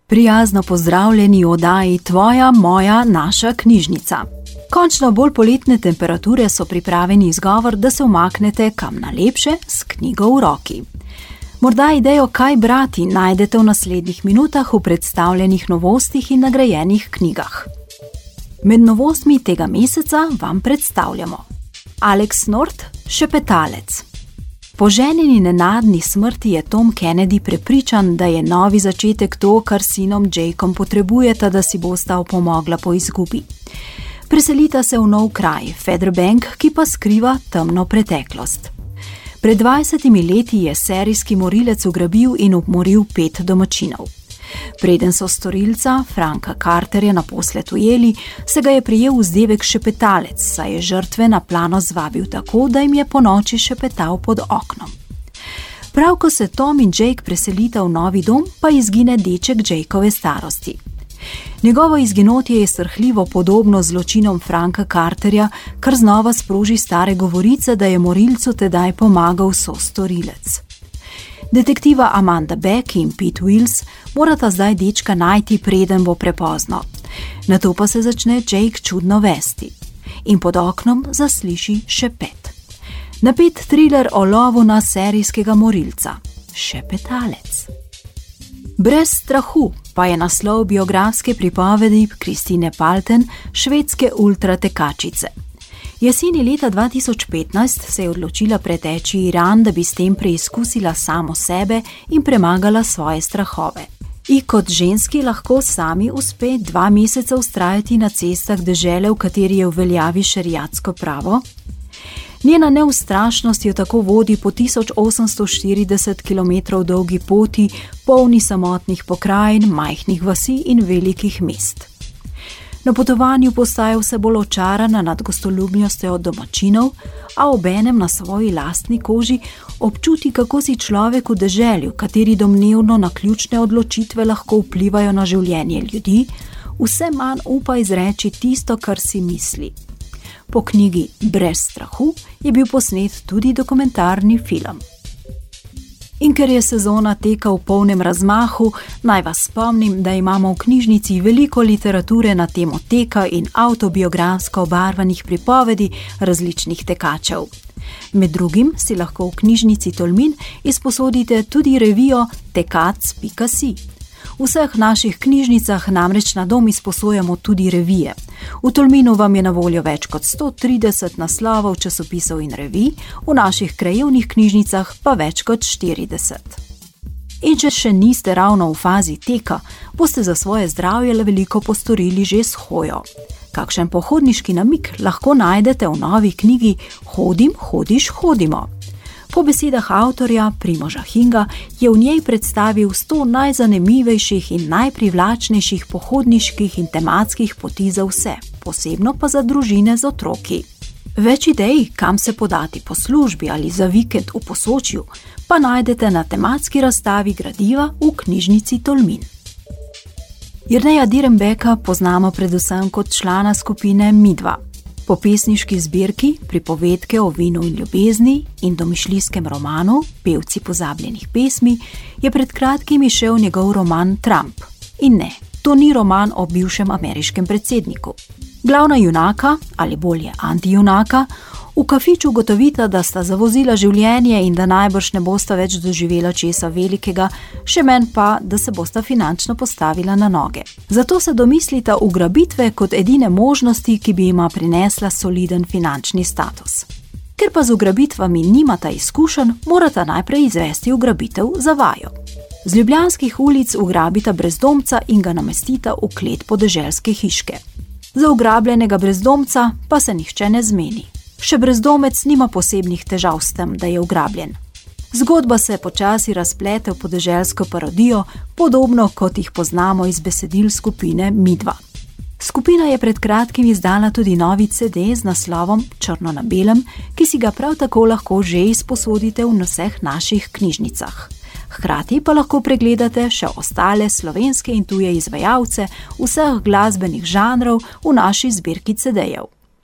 Prijazno pozdravljeni v oddaji Tvoja, moja, naša knjižnica. Končno bolj poletne temperature so pripraveni izgovor, da se umaknete kam na lepše s knjigo v roki. Morda idejo, kaj brati, najdete v naslednjih minutah v predstavljenih novostih in nagrajenih knjigah. Med novostmi tega meseca vam predstavljamo Alex North, Šepetalec. Po ženini nenadni smrti je Tom Kennedy prepričan, da je novi začetek to, kar sinom Jakeom potrebujeta, da si bosta opomogla po izgubi. Preselita se v nov kraj, Fairbank, ki pa skriva temno preteklost. Pred 20 leti je serijski morilec ugrabil in umoril 5 domačinov. Preden so storilca, Franka Carterja, naposled ujeli, se ga je prijel vzdevek Šepetalec, saj je žrtve na plano zvabil tako, da jim je ponoči šepetal pod oknom. Prav ko se Tom in Jake preselita v novi dom, pa izgine deček Jakeove starosti. Njegovo izginotje je srhljivo podobno zločinom Franka Carterja, kar znova sproži stare govorice, da je morilcu tedaj pomagal sostorilec. Detektiva Amanda Beck in Pete Wills morata zdaj dečka najti, preden bo prepozno. Nato pa se začne Jake čudno vesti in pod oknom zasliši šepet. Napet triler o lovu na serijskega morilca. Šepetalec. Brez strahu pa je naslov biografske pripovedi Kristine Palten, švedske ultratekačice. Jeseni leta 2015 se je odločila preteči Iran, da bi s tem preizkusila samo sebe in premagala svoje strahove. In kot ženski lahko sami uspe 2 meseca vztrajati na cestah dežele, v kateri je v veljavi šeriatsko pravo. Njena neustrašnost jo tako vodi po 1840 km dolgi poti, polni samotnih pokrajin, majhnih vasi in velikih mest. Na potovanju postaja vse bolj očarana nad gostoljubnostjo domačinov, a obenem na svoji lastni koži občuti, kako si človek v deželi, v kateri domnevno naključne odločitve lahko vplivajo na življenje ljudi, vse manj upa izreči tisto, kar si misli. Po knjigi Brez strahu je bil posnet tudi dokumentarni film. In ker je sezona teka v polnem razmahu, naj vas spomnim, da imamo v knjižnici veliko literature na temo teka in avtobiografsko obarvanih pripovedi različnih tekačev. Med drugim si lahko v knjižnici Tolmin izposodite tudi revijo Tekac.si. V vseh naših knjižnicah namreč na dom izposojamo tudi revije. V Tolminu vam je na voljo več kot 130 naslovov časopisov in revij, v naših krajevnih knjižnicah pa več kot 40. In če še niste ravno v fazi teka, boste za svoje zdravje le veliko postorili že s hojo. Kakšen pohodniški namig lahko najdete v novi knjigi Hodim, hodiš, hodimo. Po besedah avtorja Primoža Hinga je v njej predstavil 100 najzanimivejših in najprivlačnejših pohodniških in tematskih poti za vse, posebno pa za družine z otroki. Več idej, kam se podati po službi ali za vikend v Posočju, pa najdete na tematski razstavi gradiva v knjižnici Tolmin. Jerneja Dirnbecka poznamo predvsem kot člana skupine Midva. Po pesniški zbirki Pripovedke o vinu in ljubezni in domišljijskem romanu Pevci pozabljenih pesmi je pred kratkim izšel njegov roman Trump. In ne, to ni roman o bivšem ameriškem predsedniku. Glavna junaka, ali bolje antijunaka, v kafiču ugotovita, da sta zavozila življenje in da najbrž ne bosta več doživela česa velikega, še manj pa, da se bosta finančno postavila na noge. Zato se domislita ugrabitve kot edine možnosti, ki bi jima prinesla soliden finančni status. Ker pa z ugrabitvami nimata izkušenj, morata najprej izvesti ugrabitev za vajo. Z ljubljanskih ulic ugrabita brezdomca in ga namestita v klet podeželske hiške. Za ugrabljenega brezdomca pa se nihče ne zmeni. Še brezdomec nima posebnih težav s tem, da je ugrabljen. Zgodba se počasi razplete v podeželsko parodijo, podobno kot jih poznamo iz besedil skupine Midva. Skupina je pred kratkim izdala tudi novi CD z naslovom Črno na belem, ki si ga prav tako lahko že izposodite v vseh naših knjižnicah. Hkrati pa lahko pregledate še ostale slovenske in tuje izvajalce vseh glasbenih žanrov v naši zbirki CD-jev.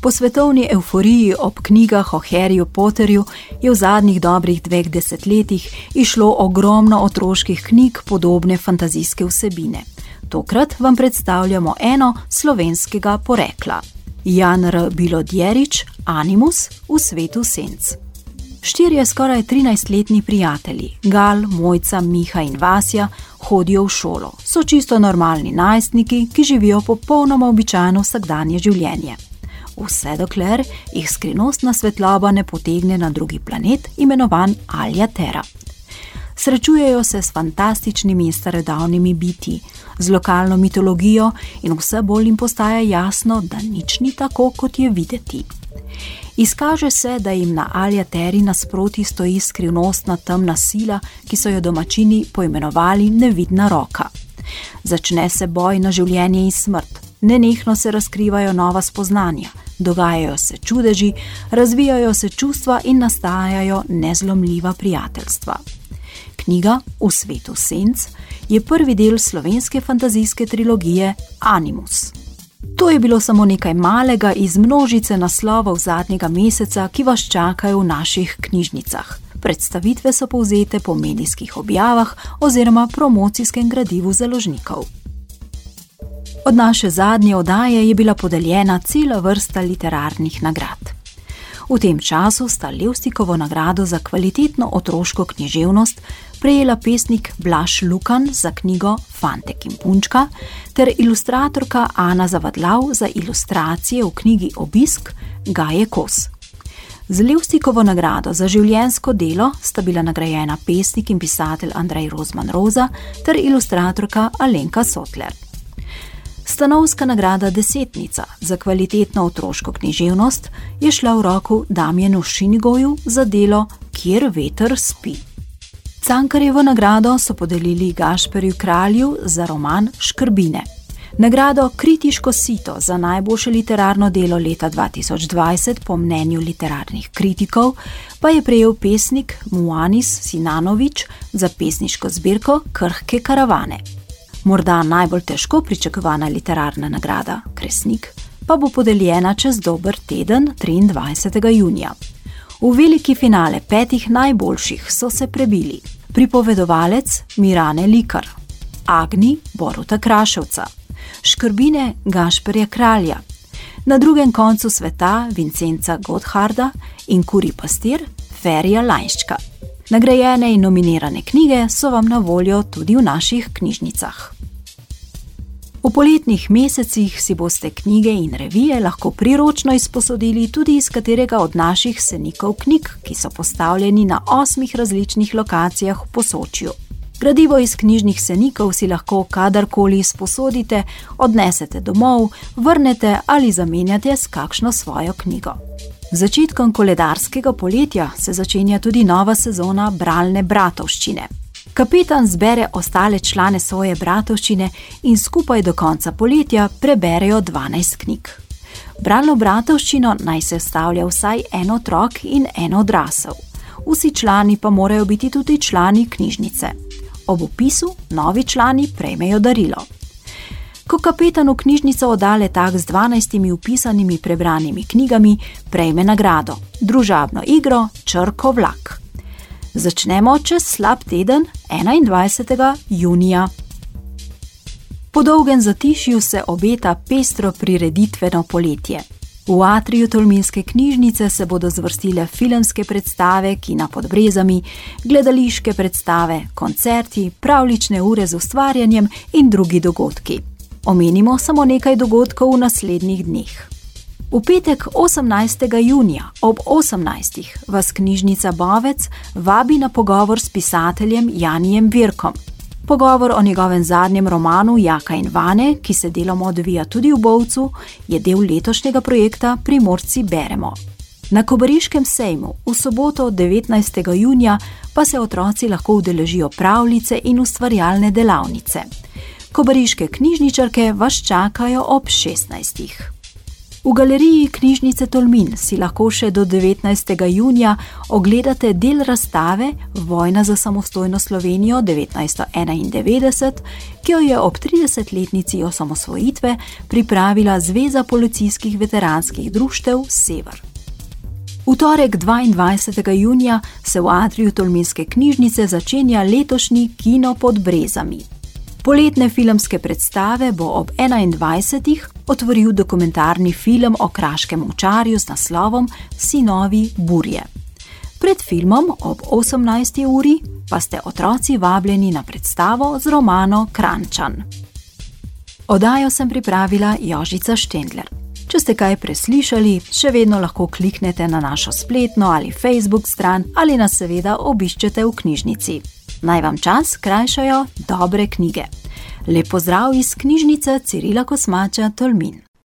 Po svetovni evforiji ob knjigah o Harryju Potterju je v zadnjih dobrih 2 desetletjih izšlo ogromno otroških knjig podobne fantazijske vsebine. Tokrat vam predstavljamo eno slovenskega porekla. Jan R. Bilodjerič, Animus v svetu senc. 4 skoraj 13-letni prijatelji, Gal, Mojca, Miha in Vasja, hodijo v šolo. So čisto normalni najstniki, ki živijo popolnoma običajno vsakdanje življenje. Vse dokler jih skrivnostna svetloba ne potegne na drugi planet, imenovan Alja Terra. Srečujejo se s fantastičnimi in starodavnimi bitji, z lokalno mitologijo in vse bolj jim postaja jasno, da nič ni tako, kot je videti. Izkaže se, da jim na Alja Terri nasproti stoji skrivnostna temna sila, ki so jo domačini poimenovali nevidna roka. Začne se boj na življenje in smrt, nenehno se razkrivajo nova spoznanja, dogajajo se čudeži, razvijajo se čustva in nastajajo nezlomljiva prijateljstva. Knjiga V svetu senc je prvi del slovenske fantazijske trilogije Animus. To je bilo samo nekaj malega iz množice naslovov zadnjega meseca, ki vas čakajo v naših knjižnicah. Predstavitve so povzete po medijskih objavah oziroma promocijskem gradivu založnikov. Od naše zadnje oddaje je bila podeljena cela vrsta literarnih nagrad. V tem času sta Levstikovo nagrado za kvalitetno otroško književnost prejela pesnik Blaž Lukan za knjigo Fantek in punčka ter ilustratorka Ana Zavadlav za ilustracije v knjigi Obisk Gaje Kos. Z Levstikovo nagrado za življenjsko delo sta bila nagrajena pesnik in pisatelj Andrej Rozman Roza ter ilustratorka Alenka Sotler. Stanovska nagrada Desetnica za kvalitetno otroško književnost je šla v roko Damjanu Šinigoju za delo Kjer veter spi. Cankarjevo nagrado so podelili Gašperju Kralju za roman Škrbine. Nagrado Kritiško sito za najboljše literarno delo leta 2020 po mnenju literarnih kritikov pa je prejel pesnik Muanis Sinanović za pesniško zbirko Krhke karavane. Morda najbolj težko pričakovana literarna nagrada, Kresnik, pa bo podeljena čez dober teden 23. junija. V veliki finale 5 najboljših so se prebili pripovedovalec Mirane Likar, Agni Boruta Kraševca, Škrbine Gašperja Kralja, Na drugem koncu sveta Vincenca Gottharda in Kuri pastir Ferija Lajnščka. Nagrajene in nominirane knjige so vam na voljo tudi v naših knjižnicah. V poletnih mesecih si boste knjige in revije lahko priročno izposodili tudi iz katerega od naših senikov knjig, ki so postavljeni na 8 različnih lokacijah v Posočju. Gradivo iz knjižnih senikov si lahko kadarkoli izposodite, odnesete domov, vrnete ali zamenjate s kakšno svojo knjigo. Z začetkom koledarskega poletja se začenja tudi nova sezona bralne bratovščine. Kapetan zbere ostale člane svoje bratovščine in skupaj do konca poletja preberejo 12 knjig. Bralno bratovščino naj se sestavlja vsaj en otrok in en odrasel. Vsi člani pa morajo biti tudi člani knjižnice. Ob vpisu novi člani prejmejo darilo. Ko kapetan v knjižnico odda letak z 12 vpisanimi prebranimi knjigami, prejme nagrado, družabno igro Črko vlak. Začnemo čez slab teden, 21. junija. Po dolgem zatišju se obeta pestro prireditveno poletje. V atriju Tolminske knjižnice se bodo zvrstile filmske predstave, kina pod brezami, gledališke predstave, koncerti, pravljične ure z ustvarjanjem in drugi dogodki. Omenimo samo nekaj dogodkov v naslednjih dneh. V petek 18. junija ob 18. vas knjižnica Bovec vabi na pogovor s pisateljem Janijem Virkom. Pogovor o njegovem zadnjem romanu Jaka in Vane, ki se deloma odvija tudi v Bovcu, je del letošnjega projekta Primorci beremo. Na Kobariškem sejmu v soboto 19. junija pa se otroci lahko udeležijo pravljice in ustvarjalne delavnice. Kobariške knjižničarke vas čakajo ob 16. V galeriji knjižnice Tolmin si lahko še do 19. junija ogledate del razstave Vojna za samostojno Slovenijo 1991, ki jo je ob 30-letnici osamosvojitve pripravila Zveza policijskih veteranskih društev Sever. V torek 22. junija se v atriju Tolminske knjižnice začenja letošnji Kino pod brezami. Poletne filmske predstave bo ob 21. otvoril dokumentarni film o kraškem ovčarju z naslovom Sinovi burje. Pred filmom ob 18. uri pa ste otroci vabljeni na predstavo z romano Kranjčan. Oddajo sem pripravila Jožica Štendler. Če ste kaj preslišali, še vedno lahko kliknete na našo spletno ali Facebook stran ali nas seveda obiščete v knjižnici. Naj vam čas krajšajo dobre knjige. Lep pozdrav iz knjižnice Cirila Kosmača Tolmin.